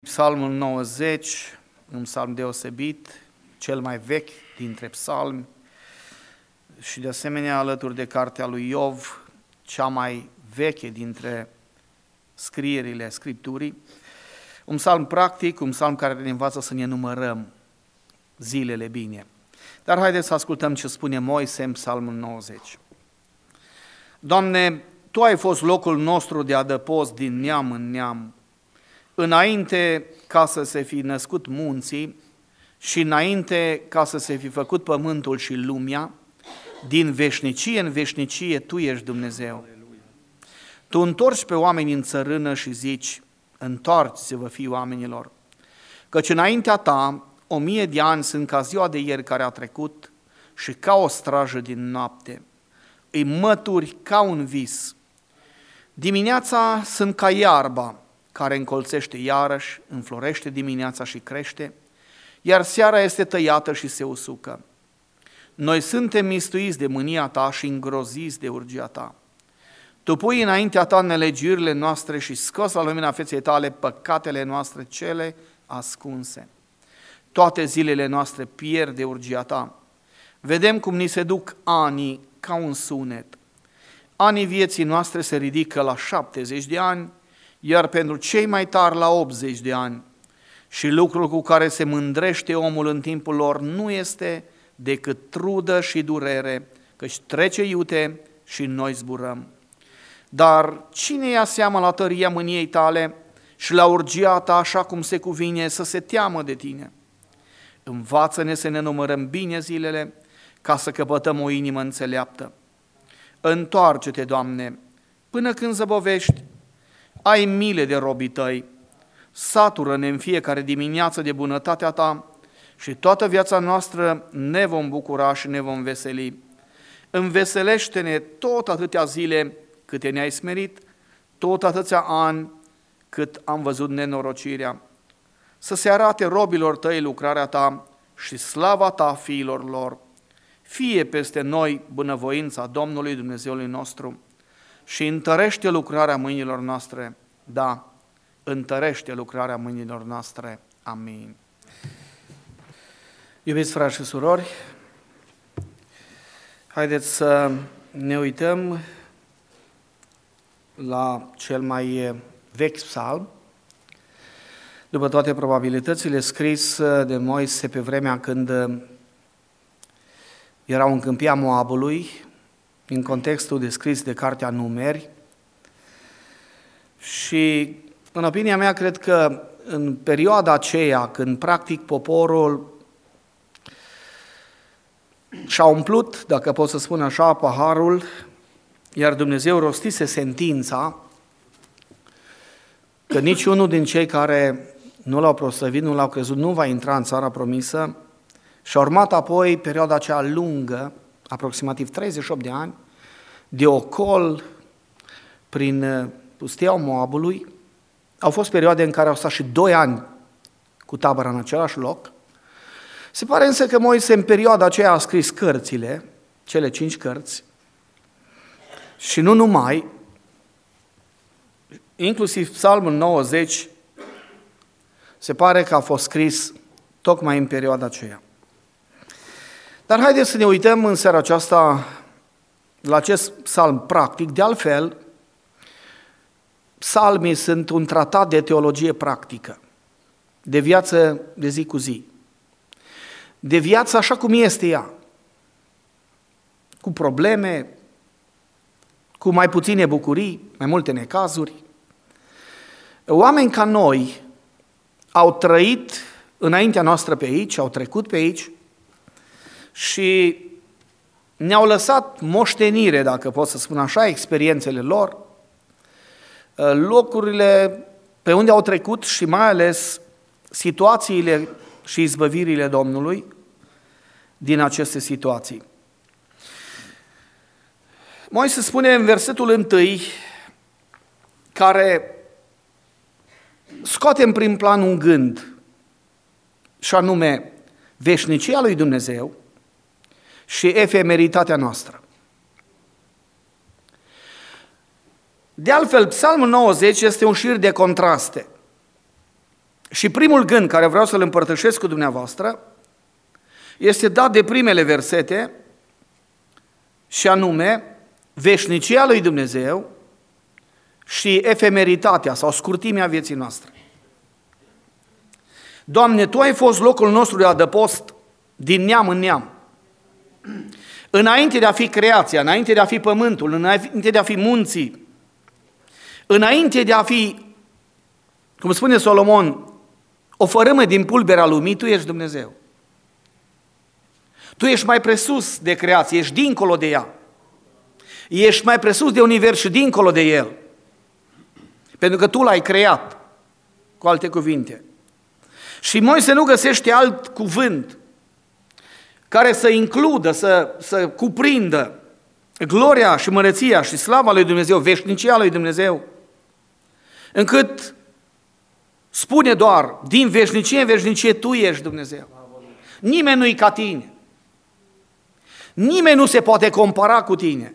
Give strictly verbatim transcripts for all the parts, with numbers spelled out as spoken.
Psalmul nouăzeci, un psalm deosebit, cel mai vechi dintre psalmi și de asemenea alături de cartea lui Iov, cea mai veche dintre scrierile Scripturii. Un psalm practic, un psalm care ne învață să ne numărăm zilele bine. Dar haideți să ascultăm ce spune Moise în psalmul nouăzeci. Doamne, Tu ai fost locul nostru de adăpost din neam în neam, înainte ca să se fi născut munții și înainte ca să se fi făcut pământul și lumea, din veșnicie în veșnicie Tu ești Dumnezeu. Tu întorci pe oameni în țărână și zici, întoarceți-vă, fii oamenilor, căci înaintea Ta o mie de ani sunt ca ziua de ieri care a trecut și ca o strajă din noapte. Îi mături ca un vis. Dimineața sunt ca iarba care încolțește iarăși, înflorește dimineața și crește, iar seara este tăiată și se usucă. Noi suntem mistuiți de mânia Ta și îngroziți de urgia Ta. Tu pui înaintea Ta nelegiurile noastre și scoți la lumina feței Tale păcatele noastre cele ascunse. Toate zilele noastre pierd de urgia Ta. Vedem cum ni se duc anii ca un sunet. Anii vieții noastre se ridică la șaptezeci de ani, iar pentru cei mai tari la optzeci de ani. Și lucrul cu care se mândrește omul în timpul lor nu este decât trudă și durere, căci trece iute și noi zburăm. Dar cine ia seama la tăria mâniei Tale și la urgia Ta așa cum se cuvine să se teamă de Tine? Învață-ne să ne numărăm bine zilele ca să căpătăm o inimă înțeleaptă. Întoarce-te, Doamne, până când zăbovești, ai milă de robii Tăi, satură-ne în fiecare dimineață de bunătatea Ta și toată viața noastră ne vom bucura și ne vom veseli. Înveselește-ne tot atâtea zile câte ne-ai smerit, tot atâția ani cât am văzut nenorocirea. Să se arate robilor Tăi lucrarea Ta și slava Ta fiilor lor. Fie peste noi bunăvoința Domnului Dumnezeului nostru și întărește lucrarea mâinilor noastre. Da, întărește lucrarea mâinilor noastre. Amin. Iubiți frați și surori, haideți să ne uităm la cel mai vechi psalm, după toate probabilitățile, scris de Moise pe vremea când erau în câmpia Moabului, în contextul descris de Cartea Numeri. Și, în opinia mea, cred că în perioada aceea, când practic poporul și-a umplut, dacă pot să spun așa, paharul, iar Dumnezeu rostise sentința că niciunul din cei care nu l-au proslăvit, nu l-au crezut, nu va intra în țara promisă, și-a urmat apoi perioada aceea lungă, aproximativ treizeci și opt de ani, de ocol prin pustiaua Moabului. Au fost perioade în care au stat și doi ani cu tabăra în același loc. Se pare însă că Moise în perioada aceea a scris cărțile, cele cinci cărți, și nu numai, inclusiv Psalmul nouăzeci, se pare că a fost scris tocmai în perioada aceea. Dar haideți să ne uităm în seara aceasta la acest psalm practic. De altfel, psalmii sunt un tratat de teologie practică, de viață de zi cu zi, de viață așa cum este ea, cu probleme, cu mai puține bucurii, mai multe necazuri. Oameni ca noi au trăit înaintea noastră pe aici, au trecut pe aici și ne-au lăsat moștenire, dacă pot să spun așa, experiențele lor, locurile pe unde au trecut și mai ales situațiile și izbăvirile Domnului din aceste situații. Moise spune în versetul întâi, care scoate în prim plan un gând, și anume veșnicia lui Dumnezeu și efemeritatea noastră. De altfel, Psalmul nouăzeci este un șir de contraste. Și primul gând care vreau să-l împărtășesc cu dumneavoastră este dat de primele versete, și anume veșnicia lui Dumnezeu și efemeritatea sau scurtimea vieții noastre. Doamne, Tu ai fost locul nostru de adăpost din neam în neam. Înainte de a fi creația, înainte de a fi pământul, înainte de a fi munții, înainte de a fi, cum spune Solomon, o fărâmă din pulberea lumii, Tu ești Dumnezeu. Tu ești mai presus de creație, ești dincolo de ea. Ești mai presus de univers și dincolo de el. Pentru că Tu l-ai creat, cu alte cuvinte. Și Moise nu găsește alt cuvânt care să includă, să, să cuprindă gloria și măreția și slava lui Dumnezeu, veșnicia lui Dumnezeu, încât spune doar, din veșnicie în veșnicie Tu ești Dumnezeu. Nimeni nu-i ca Tine. Nimeni nu se poate compara cu Tine.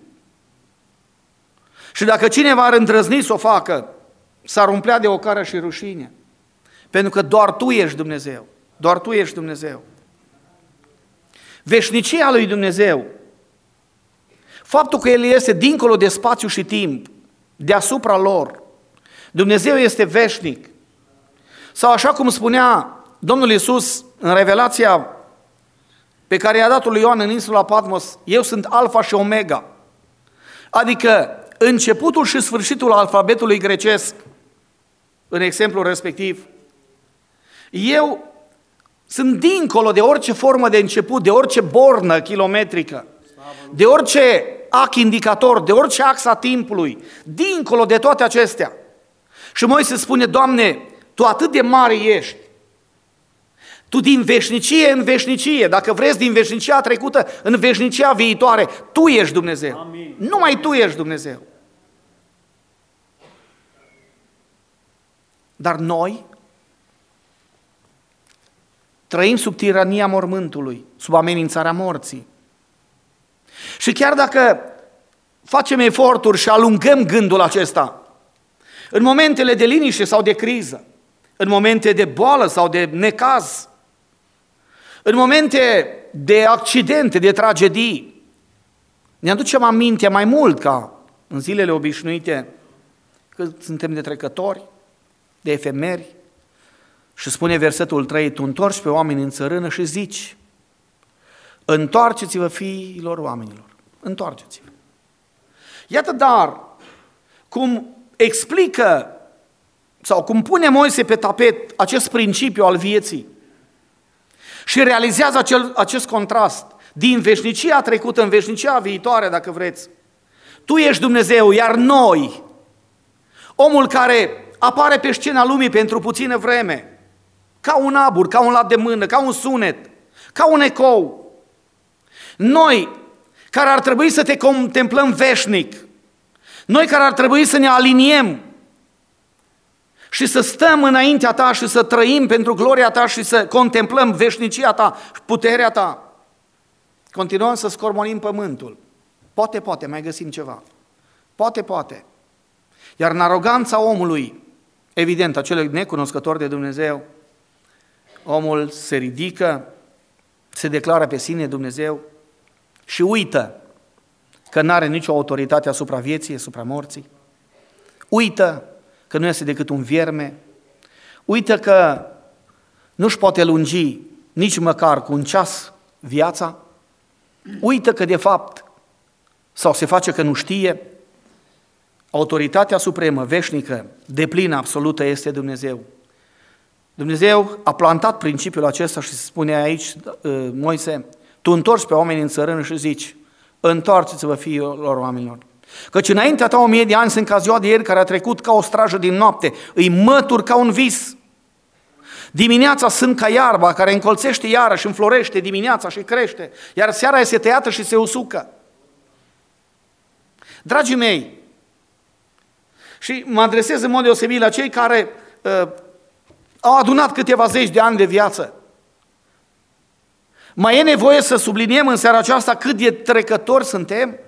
Și dacă cineva ar îndrăzni să o facă, s-ar umplea de ocară și rușine. Pentru că doar Tu ești Dumnezeu. Doar Tu ești Dumnezeu. Veșnicia lui Dumnezeu, faptul că El este dincolo de spațiu și timp, deasupra lor, Dumnezeu este veșnic. Sau așa cum spunea Domnul Iisus în revelația pe care i-a dat-o lui Ioan în insula Patmos, eu sunt Alfa și Omega. Adică începutul și sfârșitul alfabetului grecesc, în exemplul respectiv. Eu sunt dincolo de orice formă de început, de orice bornă kilometrică, de orice ac indicator, de orice axa timpului, dincolo de toate acestea. Și Moise spune, Doamne, Tu atât de mare ești, Tu din veșnicie în veșnicie, dacă vreți din veșnicia trecută în veșnicia viitoare, Tu ești Dumnezeu. Amin. Numai Tu ești Dumnezeu. Dar noi trăim sub tirania mormântului, sub amenințarea morții. Și chiar dacă facem eforturi și alungăm gândul acesta, în momentele de liniște sau de criză, în momente de boală sau de necaz, în momente de accidente, de tragedii, ne aducem aminte mai mult ca în zilele obișnuite că suntem de trecători, de efemeri. Și spune versetul trei, Tu întorci pe oameni în țărână și zici, întoarceți-vă fiilor oamenilor, întoarceți-vă. Iată dar cum explică sau cum pune Moise pe tapet acest principiu al vieții și realizează acel, acest contrast din veșnicia trecută în veșnicia viitoare, dacă vreți. Tu ești Dumnezeu, iar noi, omul care apare pe scena lumii pentru puțină vreme, ca un abur, ca un lat de mână, ca un sunet, ca un ecou. Noi, care ar trebui să Te contemplăm veșnic, noi care ar trebui să ne aliniem și să stăm înaintea Ta și să trăim pentru gloria Ta și să contemplăm veșnicia Ta și puterea Ta, continuăm să scormonim pământul. Poate, poate, mai găsim ceva. Poate, poate. Iar în aroganța omului, evident, acelui necunoscător de Dumnezeu, omul se ridică, se declară pe sine Dumnezeu și uită că nu are nicio autoritate asupra vieții, asupra morții. Uită că nu este decât un vierme. Uită că nu-și poate lungi nici măcar cu un ceas viața. Uită că de fapt, sau se face că nu știe, autoritatea supremă, veșnică, deplină, absolută este Dumnezeu. Dumnezeu a plantat principiul acesta și se spune aici, Moise, Tu întorci pe oameni în țărână și zici, întoarceți-vă fiilor oamenilor. Căci înaintea Ta o mie de ani sunt ca ziua de ieri care a trecut ca o strajă din noapte, îi mătur ca un vis. Dimineața sunt ca iarba care încolțește iară și înflorește dimineața și crește, iar seara este tăiată și se usucă. Dragii mei, și mă adresez în mod deosebit la cei care uh, au adunat câteva zeci de ani de viață. Mai e nevoie să subliniem în seara aceasta cât de trecători suntem?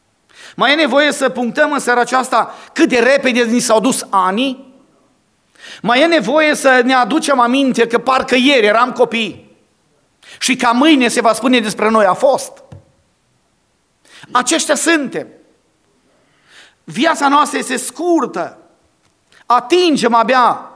Mai e nevoie să punctăm în seara aceasta cât de repede ni s-au dus anii? Mai e nevoie să ne aducem aminte că parcă ieri eram copii și ca mâine se va spune despre noi a fost. Aceștia suntem. Viața noastră este scurtă. Atingem abia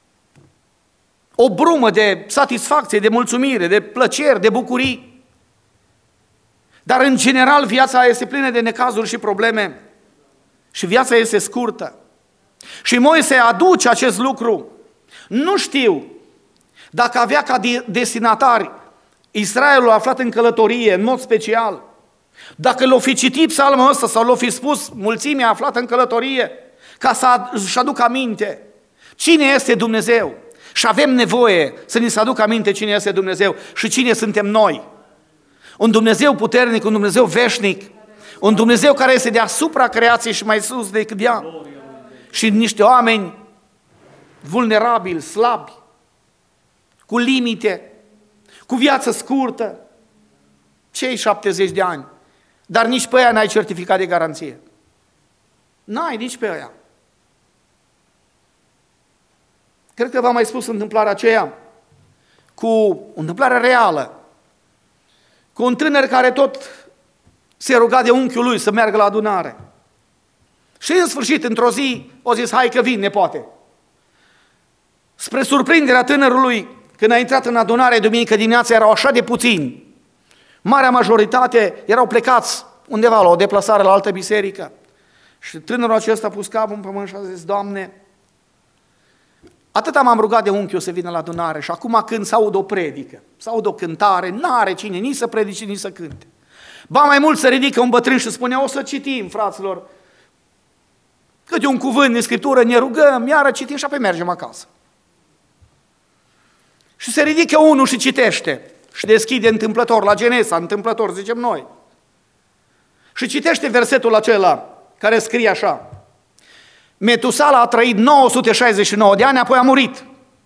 o brumă de satisfacție, de mulțumire, de plăceri, de bucurii. Dar în general viața este plină de necazuri și probleme și viața este scurtă. Și Moise aduce acest lucru. Nu știu dacă avea ca destinatari Israelul aflat în călătorie, în mod special, dacă l-o fi citit psalmul ăsta sau l-o fi spus mulțimea aflată în călătorie, ca să-și aducă aminte cine este Dumnezeu. Și avem nevoie să ni se aducă aminte cine este Dumnezeu și cine suntem noi. Un Dumnezeu puternic, un Dumnezeu veșnic, un Dumnezeu care este deasupra creației și mai sus decât ea. Și niște oameni vulnerabili, slabi, cu limite, cu viață scurtă, cei șaptezeci de ani, dar nici pe aia n-ai certificat de garanție. N-ai nici pe aia. Cred că v-am mai spus întâmplarea aceea cu o întâmplare reală, cu un tânăr care tot se ruga de unchiul lui să meargă la adunare. Și în sfârșit, într-o zi, o zis, hai că vin, nepoate. Spre surprinderea tânărului, când a intrat în adunare duminică dimineața, erau așa de puțini. Marea majoritate erau plecați undeva la o deplasare la altă biserică. Și tânărul acesta a pus capul în pământ și a zis, Doamne, atâta m-am rugat de unchiul să vină la adunare și acum când se aud o predică, se aud o cântare, n-are cine nici să predice, nici să cânte. Ba mai mult se ridică un bătrân și spune, o să citim, fraților, câte un cuvânt din Scriptură, ne rugăm, iară citim și apoi mergem acasă. Și se ridică unul și citește și deschide întâmplător, la Genesa, întâmplător, zicem noi. Și citește versetul acela care scrie așa, Metusala a trăit nouă sute șaizeci și nouă de ani, apoi a murit.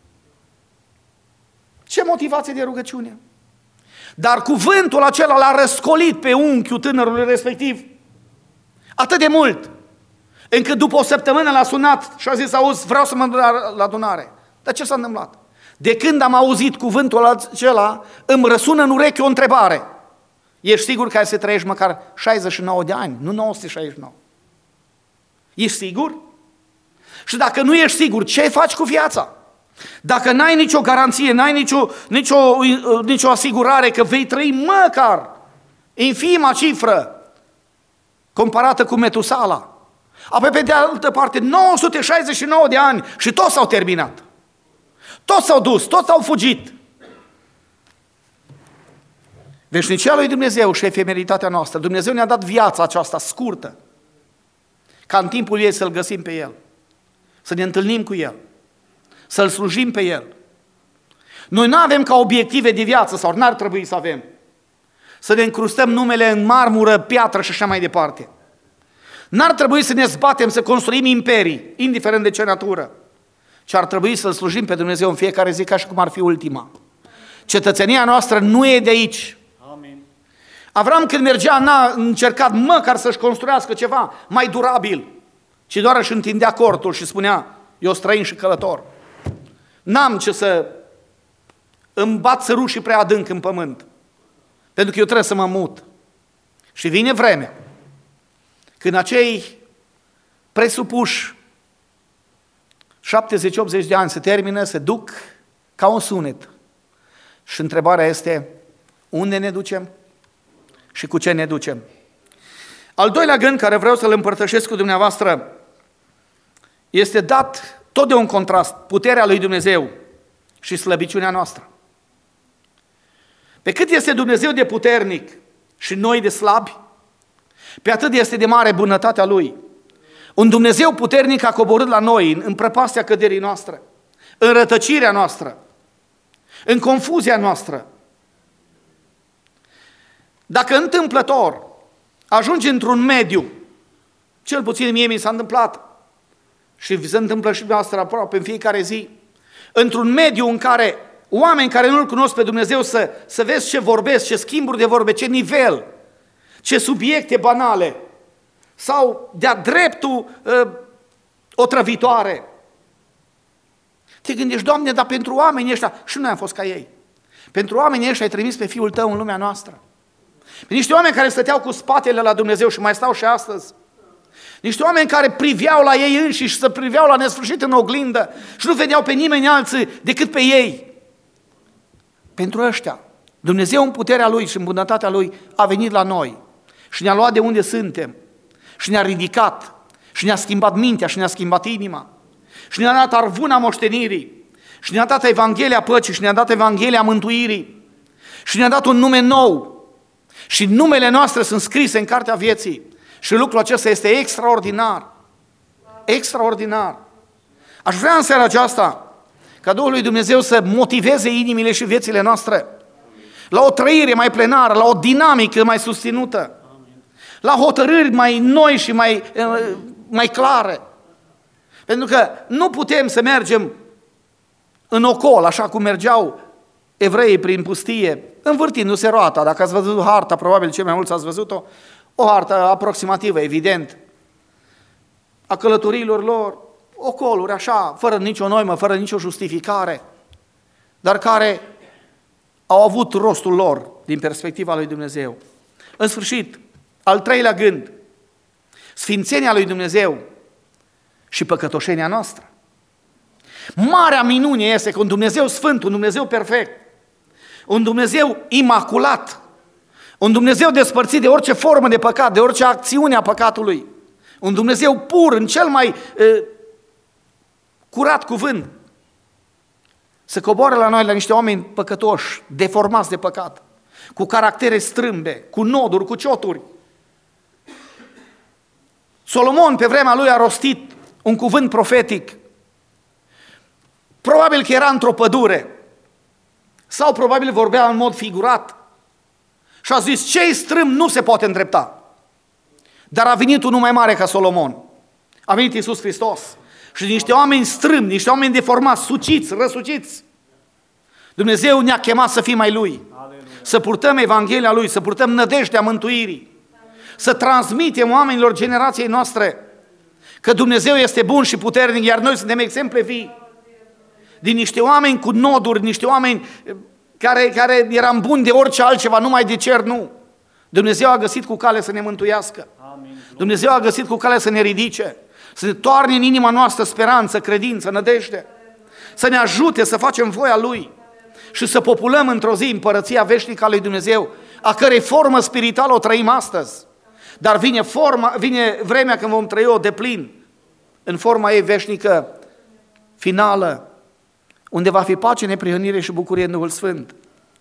Ce motivație de rugăciune! Dar cuvântul acela l-a răscolit pe unchiul tânărului respectiv atât de mult, încât după o săptămână l-a sunat și a zis, auzi, vreau să mă duc la adunare. Dar ce s-a întâmplat? De când am auzit cuvântul acela, îmi răsună în ureche o întrebare. Ești sigur că ai să trăiești măcar șaizeci și nouă de ani, nu nouă sute șaizeci și nouă? Ești sigur? Și dacă nu ești sigur, ce faci cu viața? Dacă n-ai nicio garanție, n-ai nicio, nicio, nicio asigurare că vei trăi măcar infima cifră comparată cu Metusala, apoi pe de altă parte nouă sute șaizeci și nouă de ani și toți s-au terminat. Toți s-au dus, toți au fugit. Veșnicia lui Dumnezeu și efemeritatea noastră, Dumnezeu ne-a dat viața aceasta scurtă, ca în timpul ei să-L găsim pe El, să ne întâlnim cu El, să-L slujim pe El. Noi nu avem ca obiective de viață, sau n-ar trebui să avem, să ne încrustăm numele în marmură, piatră și așa mai departe. N-ar trebui să ne zbatem, să construim imperii, indiferent de ce natură, ci ar trebui să-L slujim pe Dumnezeu în fiecare zi ca și cum ar fi ultima. Cetățenia noastră nu e de aici. Amin. Avram când mergea n-a încercat măcar să-și construiască ceva mai durabil, ci doar își întindea cortul și spunea, eu străin și călător. N-am ce să îmi bat sărușii prea adânc în pământ, pentru că eu trebuie să mă mut. Și vine vremea când acei presupuși șaptezeci optzeci de ani se termină, se duc ca un sunet. Și întrebarea este, unde ne ducem și cu ce ne ducem? Al doilea gând care vreau să-l împărtășesc cu dumneavoastră este dat tot de un contrast, puterea lui Dumnezeu și slăbiciunea noastră. Pe cât este Dumnezeu de puternic și noi de slabi, pe atât este de mare bunătatea Lui. Un Dumnezeu puternic a coborât la noi în prăpastia căderii noastre, în rătăcirea noastră, în confuzia noastră. Dacă întâmplător ajungi într-un mediu, cel puțin mie mi s-a întâmplat și se întâmplă și noastră aproape în fiecare zi, într-un mediu în care oameni care nu-L cunosc pe Dumnezeu să, să vezi ce vorbesc, ce schimburi de vorbe, ce nivel, ce subiecte banale, sau de-a dreptul uh, otrăvitoare. Te gândești, Doamne, dar pentru oamenii ăștia, și noi am fost ca ei. Pentru oamenii ăștia ai trimis pe Fiul Tău în lumea noastră. Pe niște oameni care stăteau cu spatele la Dumnezeu și mai stau și astăzi. Niște oameni care priveau la ei înșiși, să priveau la nesfârșit în oglindă și nu vedeau pe nimeni alții decât pe ei. Pentru ăștia, Dumnezeu în puterea Lui și în bunătatea Lui a venit la noi și ne-a luat de unde suntem și ne-a ridicat și ne-a schimbat mintea și ne-a schimbat inima și ne-a dat arvuna moștenirii și ne-a dat Evanghelia păcii și ne-a dat Evanghelia mântuirii și ne-a dat un nume nou și numele noastre sunt scrise în cartea vieții și lucrul acesta este extraordinar. Extraordinar. Aș vrea în seara aceasta ca Duhul lui Dumnezeu să motiveze inimile și viețile noastre la o trăire mai plenară, la o dinamică mai susținută, la hotărâri mai noi și mai, mai clare. Pentru că nu putem să mergem în ocol, așa cum mergeau evreii prin pustie, învârtindu-se roata. Dacă ați văzut harta, probabil cei mai mulți ați văzut-o, o hartă aproximativă, evident, a călătorilor lor, ocoluri așa, fără nicio noimă, fără nicio justificare, dar care au avut rostul lor din perspectiva lui Dumnezeu. În sfârșit, al treilea gând, sfințenia lui Dumnezeu și păcătoșenia noastră. Marea minune este că un Dumnezeu sfânt, un Dumnezeu perfect, un Dumnezeu imaculat, un Dumnezeu despărțit de orice formă de păcat, de orice acțiune a păcatului, un Dumnezeu pur, în cel mai uh, curat cuvânt, să coboare la noi, la niște oameni păcătoși, deformați de păcat, cu caractere strâmbe, cu noduri, cu cioturi. Solomon pe vremea lui a rostit un cuvânt profetic. Probabil că era într-o pădure sau probabil vorbea în mod figurat și a zis: ce-i strâm nu se poate îndrepta. Dar a venit unul mai mare ca Solomon. A venit Iisus Hristos. Și niște oameni strâmbi, niște oameni deformați, suciți, răsuciți. Dumnezeu ne-a chemat să fim ai Lui. Aleluia. Să purtăm Evanghelia Lui, să purtăm nădejdea mântuirii, să transmitem oamenilor generației noastre că Dumnezeu este bun și puternic, iar noi suntem exemple vii. Din niște oameni cu noduri, niște oameni care, care eram buni de orice altceva, numai de cer nu. Dumnezeu a găsit cu cale să ne mântuiască. Amin. Dumnezeu a găsit cu cale să ne ridice, să ne toarne în inima noastră speranță, credință, nădejde, să ne ajute să facem voia Lui și să populăm într-o zi împărăția veșnică a lui Dumnezeu, a cărei formă spirituală o trăim astăzi. Dar vine, forma, vine vremea când vom trăi-o deplin, în forma ei veșnică, finală, unde va fi pace, neprihănire și bucurie în Duhul Sfânt.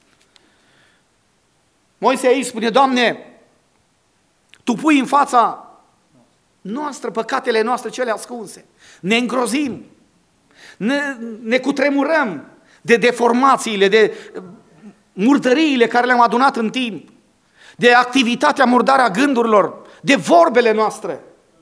Moise aici spune: Doamne, Tu pui în fața noastră păcatele noastre cele ascunse. Ne îngrozim, ne, ne cutremurăm de deformațiile, de murdăriile care le-am adunat în timp, de activitatea murdară a gândurilor, de vorbele noastre.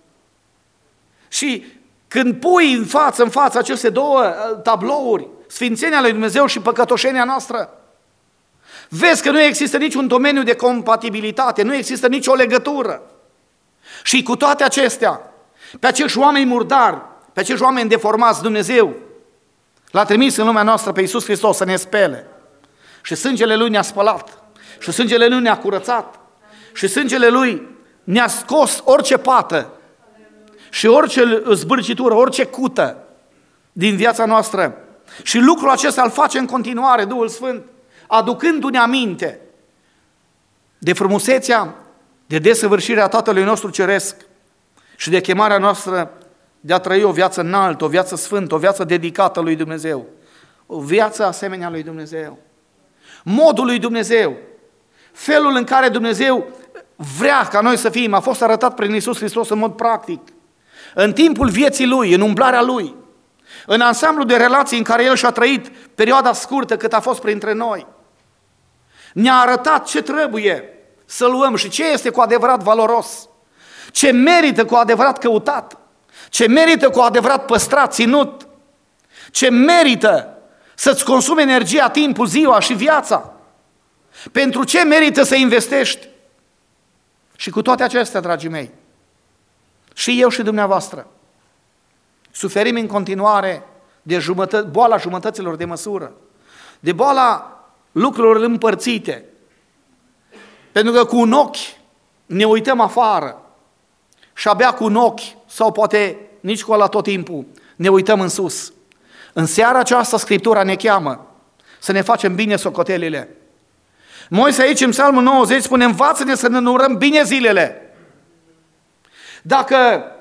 Și când pui în față, în față aceste două tablouri, sfințenia lui Dumnezeu și păcătoșenia noastră, vezi că nu există niciun domeniu de compatibilitate, nu există nicio legătură. Și cu toate acestea, pe acești oameni murdari, pe acești oameni deformați, Dumnezeu l-a trimis în lumea noastră pe Iisus Hristos să ne spele. Și sângele Lui ne-a spălat, și sângele Lui ne-a curățat, și sângele Lui ne-a scos orice pată și orice zbârcitură, orice cută din viața noastră. Și lucrul acesta îl face în continuare Duhul Sfânt, aducându-ne aminte de frumusețea, de desăvârșirea Tatălui nostru Ceresc și de chemarea noastră de a trăi o viață înaltă, o viață sfântă, o viață dedicată lui Dumnezeu, o viață asemenea lui Dumnezeu. Modul lui Dumnezeu, felul în care Dumnezeu vrea ca noi să fim, a fost arătat prin Iisus Hristos în mod practic. În timpul vieții Lui, în umblarea Lui, în ansamblu de relații în care El și-a trăit perioada scurtă cât a fost printre noi, ne-a arătat ce trebuie să luăm și ce este cu adevărat valoros, ce merită cu adevărat căutat, ce merită cu adevărat păstrat, ținut, ce merită să-ți consume energia, timpul, ziua și viața, pentru ce merită să investești. Și cu toate acestea, dragii mei, și eu și dumneavoastră, suferim în continuare de jumătă, boala jumătăților de măsură, de boala lucrurilor împărțite. Pentru că cu un ochi ne uităm afară și abia cu un ochi, sau poate nici cu ăla tot timpul, ne uităm în sus. În seara aceasta Scriptura ne cheamă să ne facem bine socotelile. Moise aici în Psalmul nouăzeci spune: învață-ne să ne numărăm bine zilele. Dacă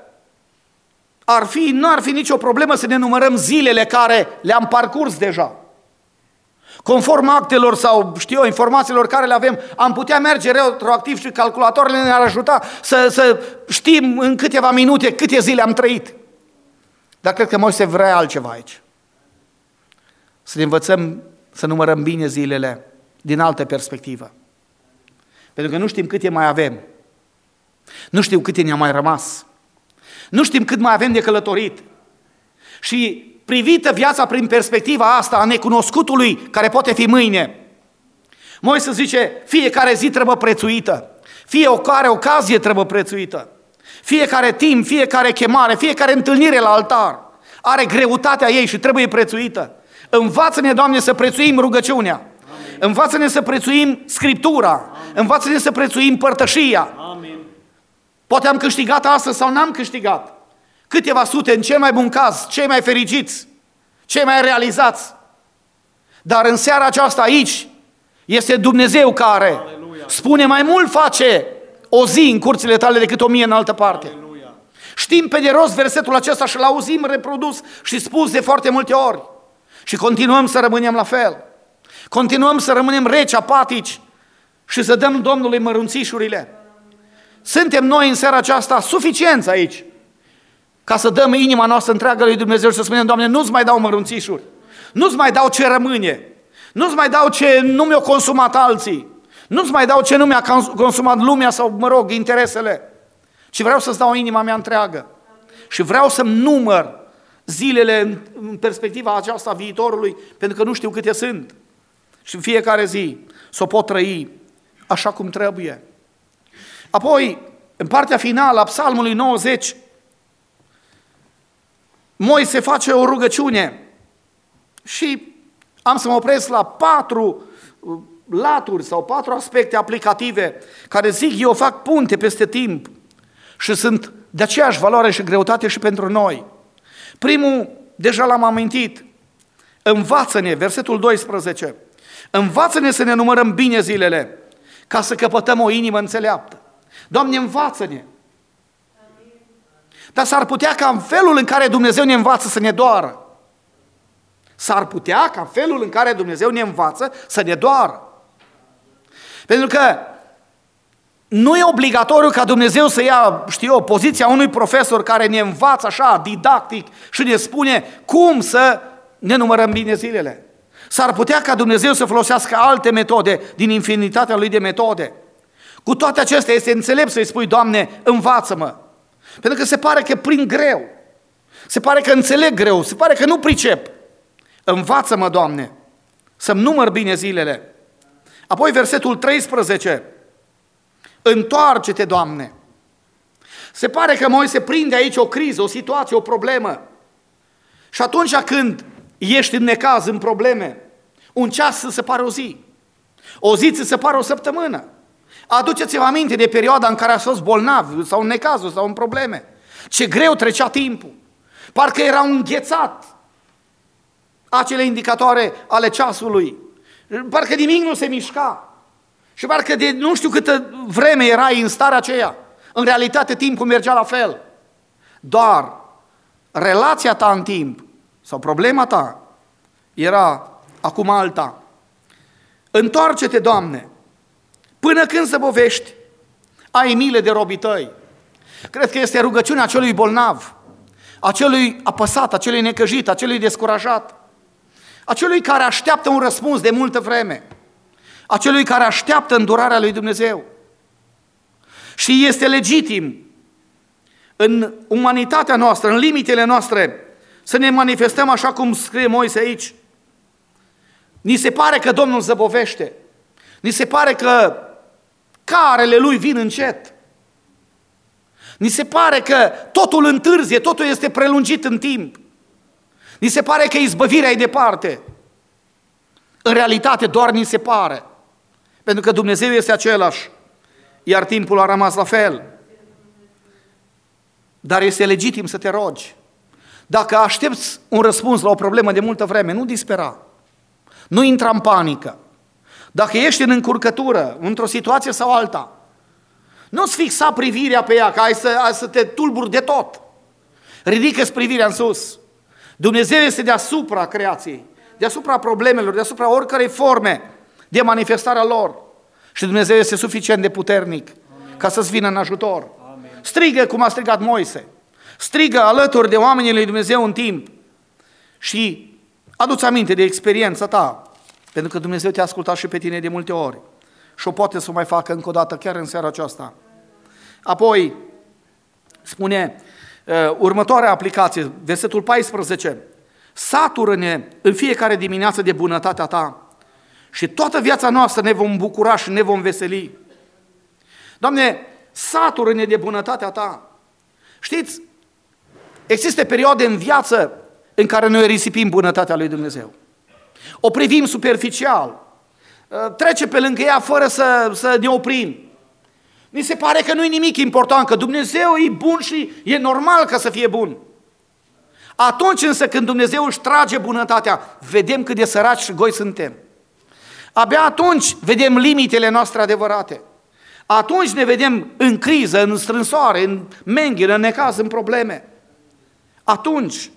ar fi, nu ar fi nicio problemă să ne numărăm zilele care le-am parcurs deja. Conform actelor sau, știu eu, informațiilor care le avem, am putea merge retroactiv și calculatoarele ne-ar ajuta să, să știm în câteva minute câte zile am trăit. Dar cred că Moise vrea altceva aici. Să ne învățăm să numărăm bine zilele din altă perspectivă. Pentru că nu știm câte mai avem. Nu știu câte ne-a mai rămas. Nu știm cât mai avem de călătorit. Și privită viața prin perspectiva asta a necunoscutului care poate fi mâine, Moise zice: fiecare zi trebuie prețuită, fiecare ocazie trebuie prețuită, fiecare timp, fiecare chemare, fiecare întâlnire la altar are greutatea ei și trebuie prețuită. Învață-ne, Doamne, să prețuim rugăciunea. Amin. Învață-ne să prețuim Scriptura. Amin. Învață-ne să prețuim părtășia. Amin. Poate am câștigat astăzi sau n-am câștigat. Câteva sute, în cel mai bun caz, cei mai fericiți, cei mai realizați. Dar în seara aceasta aici este Dumnezeu care Aleluia. Spune: mai mult face o zi în curțile tale decât o mie în altă parte. Aleluia. Știm pe de rost versetul acesta și l-auzim reprodus și spus de foarte multe ori. Și continuăm să rămânem la fel. Continuăm să rămânem reci, apatici și să dăm Domnului mărunțișurile. Suntem noi în seara aceasta suficienți aici ca să dăm inima noastră întreagă lui Dumnezeu și să spunem: Doamne, nu-ți mai dau mărunțișuri, nu-ți mai dau ce rămâne, nu-ți mai dau ce nu mi-au consumat alții, nu-ți mai dau ce nu mi-a consumat lumea sau, mă rog, interesele, ci vreau să-ți dau inima mea întreagă. Și vreau să-mi număr zilele în perspectiva aceasta viitorului, pentru că nu știu câte sunt. Și în fiecare zi să o pot trăi așa cum trebuie. Apoi, în partea finală a Psalmului nouăzeci, Moise face o rugăciune și am să mă opresc la patru laturi sau patru aspecte aplicative care, zic eu, fac punte peste timp și sunt de aceeași valoare și greutate și pentru noi. Primul, deja l-am amintit: învață-ne, versetul doisprezece, învață-ne să ne numărăm bine zilele ca să căpătăm o inimă înțeleaptă. Doamne, învață-ne! Dar s-ar putea ca în felul în care Dumnezeu ne învață să ne doară. S-ar putea ca în felul în care Dumnezeu ne învață să ne doară. Pentru că nu e obligatoriu ca Dumnezeu să ia, știu eu, poziția unui profesor care ne învață așa, didactic, și ne spune cum să ne numărăm bine zilele. S-ar putea ca Dumnezeu să folosească alte metode din infinitatea Lui de metode. Cu toate acestea este înțelept să-i spui: Doamne, învață-mă. Pentru că se pare că prind greu, se pare că înțeleg greu, se pare că nu pricep. Învață-mă, Doamne, să-mi număr bine zilele. Apoi versetul treisprezece, întoarce-te, Doamne. Se pare că Moise prinde aici o criză, o situație, o problemă. Și atunci când ești în necaz, în probleme, un ceas ți se pare o zi, o zi ți se pare o săptămână. Aduceți-vă aminte de perioada în care ați fost bolnavi sau în necazuri sau în probleme. Ce greu trecea timpul. Parcă erau înghețat acele indicatoare ale ceasului. Parcă nimic nu se mișca. Și parcă de nu știu câtă vreme erai în starea aceea. În realitate timpul mergea la fel. Doar relația ta în timp sau problema ta era acum alta. Întoarce-te, Doamne, până când să povești, ai milă de robii tăi. Cred că este rugăciunea acelui bolnav, acelui apăsat, acelui necăjit, acelui descurajat, acelui care așteaptă un răspuns de multă vreme, acelui care așteaptă îndurarea lui Dumnezeu. Și este legitim în umanitatea noastră, în limitele noastre, să ne manifestăm așa cum scrie Moise aici. Ni se pare că Domnul zăbovește, ni se pare că carele lui vin încet, ni se pare că totul întârzie, totul este prelungit în timp. Ni se pare că izbăvirea e departe. În realitate doar ni se pare. Pentru că Dumnezeu este același, iar timpul a rămas la fel. Dar este legitim să te rogi. Dacă aștepți un răspuns la o problemă de multă vreme, nu dispera. Nu intra în panică. Dacă ești în încurcătură, într-o situație sau alta, nu-ți fixa privirea pe ea, că ai să, ai să te tulburi de tot. Ridică-ți privirea în sus. Dumnezeu este deasupra creației, deasupra problemelor, deasupra oricărei forme de manifestarea lor. Și Dumnezeu este suficient de puternic ca să-ți vină în ajutor. Strigă cum a strigat Moise. Strigă alături de oamenii lui Dumnezeu în timp. Și adu-ți aminte de experiența ta, pentru că Dumnezeu te-a ascultat și pe tine de multe ori. Și o poate să o mai facă încă o dată, chiar în seara aceasta. Apoi, spune uh, următoarea aplicație, versetul paisprezece. Satură-ne în fiecare dimineață de bunătatea ta și toată viața noastră ne vom bucura și ne vom veseli. Doamne, satură-ne de bunătatea ta. Știți, există perioade în viață în care noi risipim bunătatea lui Dumnezeu. O privim superficial, trece pe lângă ea fără să, să ne oprim. Ni se pare că nu e nimic important, că Dumnezeu e bun și e normal ca să fie bun. Atunci însă când Dumnezeu își trage bunătatea, vedem cât de săraci și goi suntem. Abia atunci vedem limitele noastre adevărate. Atunci ne vedem în criză, în strânsoare, în menghină, în necaz, în probleme. Atunci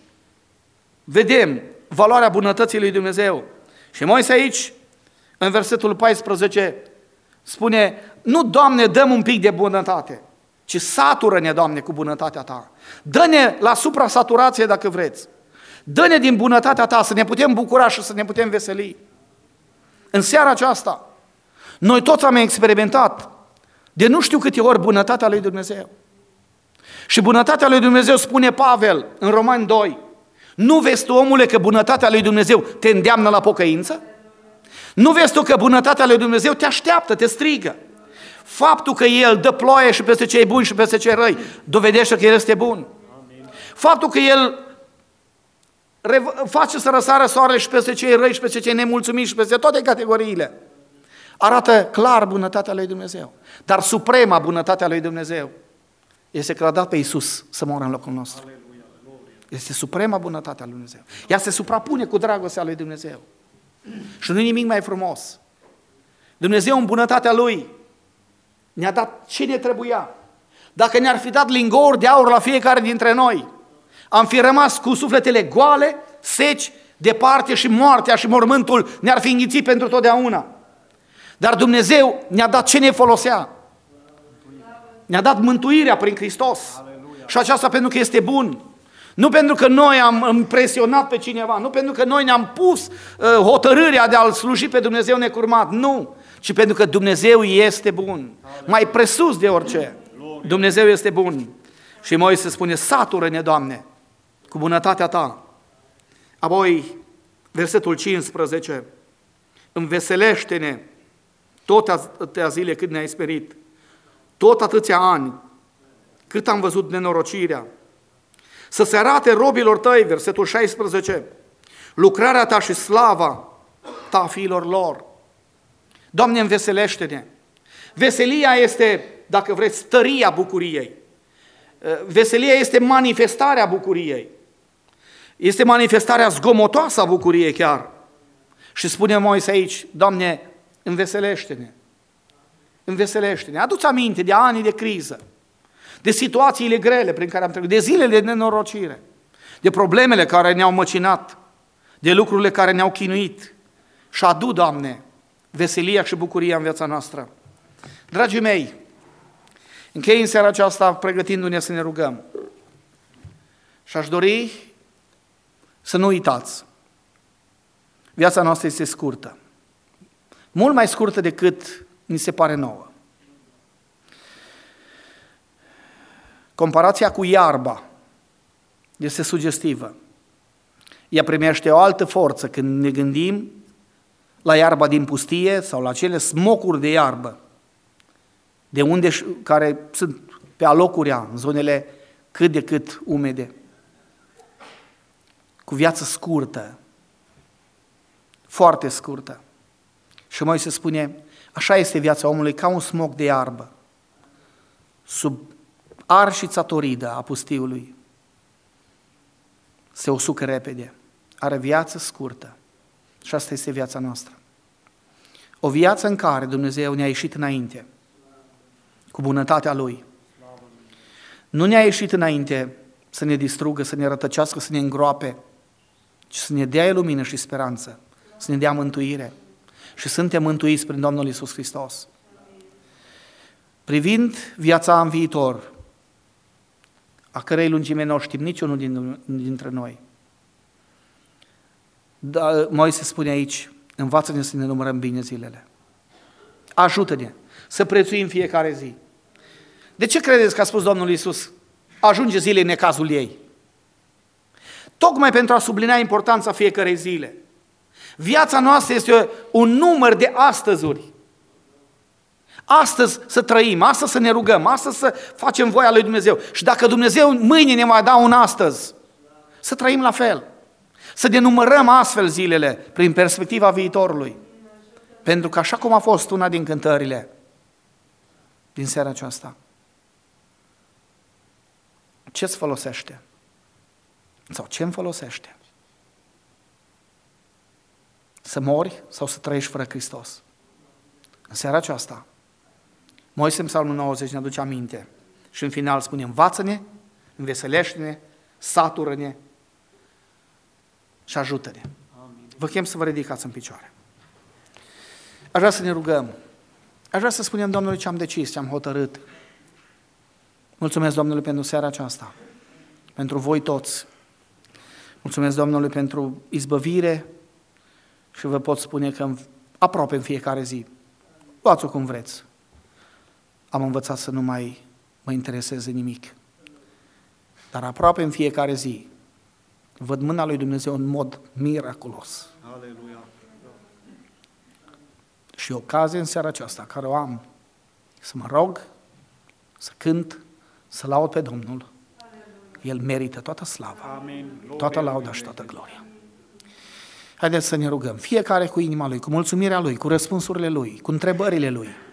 vedem valoarea bunătății lui Dumnezeu. Și Moise aici, în versetul paisprezece, spune, nu, Doamne, dăm un pic de bunătate, ci satură-ne, Doamne, cu bunătatea Ta. Dă-ne la supra-saturație dacă vreți. Dă-ne din bunătatea Ta să ne putem bucura și să ne putem veseli. În seara aceasta, noi toți am experimentat de nu știu câte ori bunătatea lui Dumnezeu. Și bunătatea lui Dumnezeu, spune Pavel în Romani doi, nu vezi tu, omule, că bunătatea lui Dumnezeu te îndeamnă la pocăință? Nu vezi tu că bunătatea lui Dumnezeu te așteaptă, te strigă? Faptul că El dă ploaie și peste cei buni și peste cei răi dovedește că El este bun. Faptul că El face să răsară soarele și peste cei răi și peste cei nemulțumiți și peste toate categoriile arată clar bunătatea lui Dumnezeu. Dar suprema bunătatea lui Dumnezeu este că l-a dat pe Iisus să moară în locul nostru. Este suprema bunătatea lui Dumnezeu. Ea se suprapune cu dragostea lui Dumnezeu. Și nu e nimic mai frumos. Dumnezeu în bunătatea Lui ne-a dat ce ne trebuia. Dacă ne-ar fi dat lingouri de aur la fiecare dintre noi, am fi rămas cu sufletele goale, seci, departe și moartea și mormântul ne-ar fi înghițit pentru totdeauna. Dar Dumnezeu ne-a dat ce ne folosea. Ne-a dat mântuirea prin Hristos. Aleluia. Și aceasta pentru că este bun. Nu pentru că noi am impresionat pe cineva, nu pentru că noi ne-am pus uh, hotărârea de a-L sluji pe Dumnezeu necurmat, nu, ci pentru că Dumnezeu este bun. Aleluia. Mai presus de orice. Gloria. Dumnezeu este bun. Și Moise spune, satură-ne, Doamne, cu bunătatea Ta. Apoi, versetul cincisprezece, înveselește-ne tot atâtea zile cât ne-ai sperit, tot atâția ani, cât am văzut nenorocirea, să se arate robilor Tăi, versetul șaisprezece, lucrarea Ta și slava Ta fiilor lor. Doamne, înveselește-ne. Veselia este, dacă vreți, tăria bucuriei. Veselia este manifestarea bucuriei. Este manifestarea zgomotoasă a bucuriei chiar. Și spune Moise aici, Doamne, înveselește-ne. Înveselește-ne. Adu-ți aminte de anii de criză, de situațiile grele prin care am trecut, de zilele de nenorocire, de problemele care ne-au măcinat, de lucrurile care ne-au chinuit. Și adu, Doamne, veselia și bucuria în viața noastră. Dragii mei, închei în seara aceasta pregătindu-ne să ne rugăm. Și aș dori să nu uitați. Viața noastră este scurtă. Mult mai scurtă decât ni se pare nouă. Comparația cu iarba este sugestivă. Ea primește o altă forță când ne gândim la iarba din pustie sau la cele smocuri de iarbă, de unde, care sunt pe alocurea, în zonele cât de cât umede. cu viață scurtă, foarte scurtă. Și Moise spune, așa este viața omului, ca un smoc de iarbă, sub arșița toridă a pustiului. Se usucă repede, are viață scurtă. Și asta este viața noastră. O viață în care Dumnezeu ne-a ieșit înainte, cu bunătatea Lui. Nu ne-a ieșit înainte să ne distrugă, să ne rătăcească, să ne îngroape, ci să ne dea lumină și speranță, să ne dea mântuire. Și suntem mântuiți prin Domnul Iisus Hristos. Privind viața în viitor, a cărei lungime nu știm niciunul dintre noi, da, Moise spune aici, învață-ne să ne numărăm bine zilele. Ajută-ne să prețuim fiecare zi. De ce credeți că a spus Domnul Iisus, ajunge zile în necazul ei? Tocmai pentru a sublinia importanța fiecărei zile. Viața noastră este un număr de astăzuri. Astăzi să trăim, astăzi să ne rugăm, astăzi să facem voia lui Dumnezeu. Și dacă Dumnezeu mâine ne va da un astăzi, să trăim la fel. Să denumărăm astfel zilele prin perspectiva viitorului. Pentru că așa cum a fost una din cântările din seara aceasta, ce-ți folosește? Sau ce-mi folosește? Să mori sau să trăiești fără Hristos? În seara aceasta, Moise în Psalmul nouăzeci ne aduce aminte și în final spune, învață-ne, înveselește-ne, satură-ne și ajută-ne. Amin. Vă chem să vă ridicați în picioare. Aș vrea să ne rugăm. Aș vrea să spunem Domnului ce am decis, ce am hotărât. Mulțumesc Domnului pentru seara aceasta, pentru voi toți. Mulțumesc Domnului pentru izbăvire și vă pot spune că aproape în fiecare zi, luați-o cum vreți, am învățat să nu mai mă intereseze nimic. Dar aproape în fiecare zi văd mâna lui Dumnezeu în mod miraculos. Aleluia. Și ocazie în seara aceasta care o am să mă rog, să cânt, să laud pe Domnul. El merită toată slava, Amin. Toată lauda și toată gloria. Haideți să ne rugăm, fiecare cu inima lui, cu mulțumirea lui, cu răspunsurile lui, cu întrebările lui.